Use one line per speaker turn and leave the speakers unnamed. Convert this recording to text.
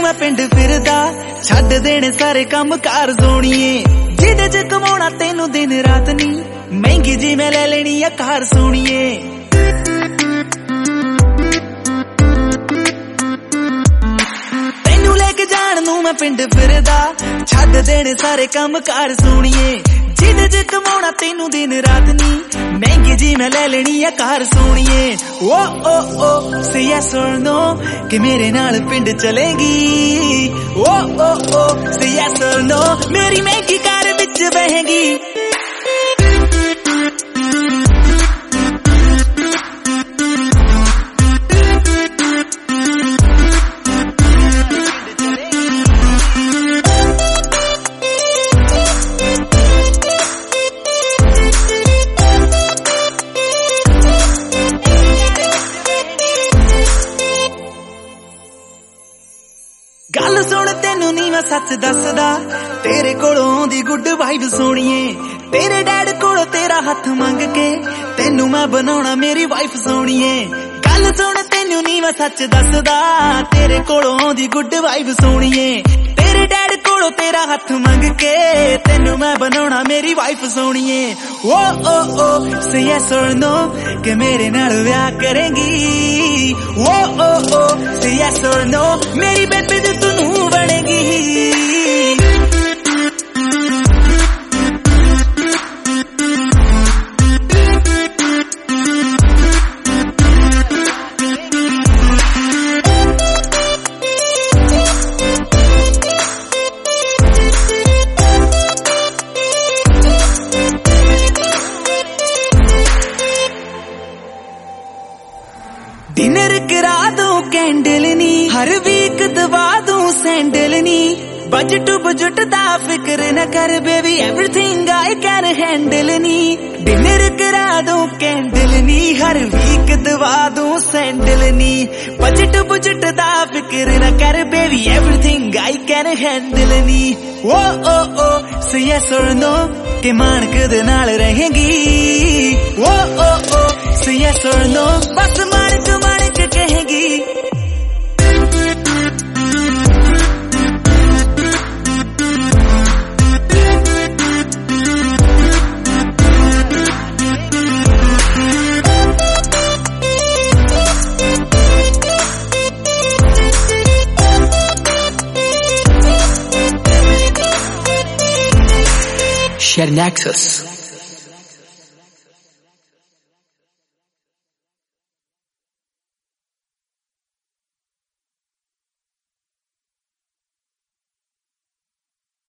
मैं पिंड फिरदा छड्ड देने सारे काम कार सोनिए जिदे च कमाउणा तेनू दिन रात नी महंगी जी मैं ले लेनी आ कार सोनिए तेनू लेके जाण नू मैं पिंड फिरदा छड्ड देने सारे काम कार सोनिए जिदे च कमाउणा तेनू दिन रात नी महंगी जी मैं ले लेनी आ कार सोनिए ओ से यस और नो कि मेरे नाल पिंड चलेगी ओ से यस और नो मेरी महंगी कार विच बहेगी गल सुन तेनू नी मैं सच दसदा तेरे कोलों दी गुड वाइब सोनिए तेरे डैड कोलों तेरा हथ मंग के तेनू मैं बनाउणा मेरी वाइफ सोनिए गल सुन तेनू नी मैं सच दसदा तेरे कोलों दी गुड वाइब सोनिए तेरे डैड कोलों तेरा हथ मंग के तेनू मैं बनाउणा मेरी वाइफ सोनिए ओ से यस और नो कि मेरे नाल ब्याह करेंगी ओ से यस और नो मेरी बेबी तू बनेगी डिनर करा दूं कैंडल नी हर वीक दबा दूं सैंडल नी बजट बजट दा फिक्र न कर baby everything I can handle नी डिनर करा दूं कैंडल नी हर वीक दबा दूं सैंडल नी बजट बजट दा फिक्र न कर baby everything I can handle नी ओ से यस और नो के मानक दे नाल रहेंगी ओ से यस और नो बस मानक कहेगी
Share Nexus.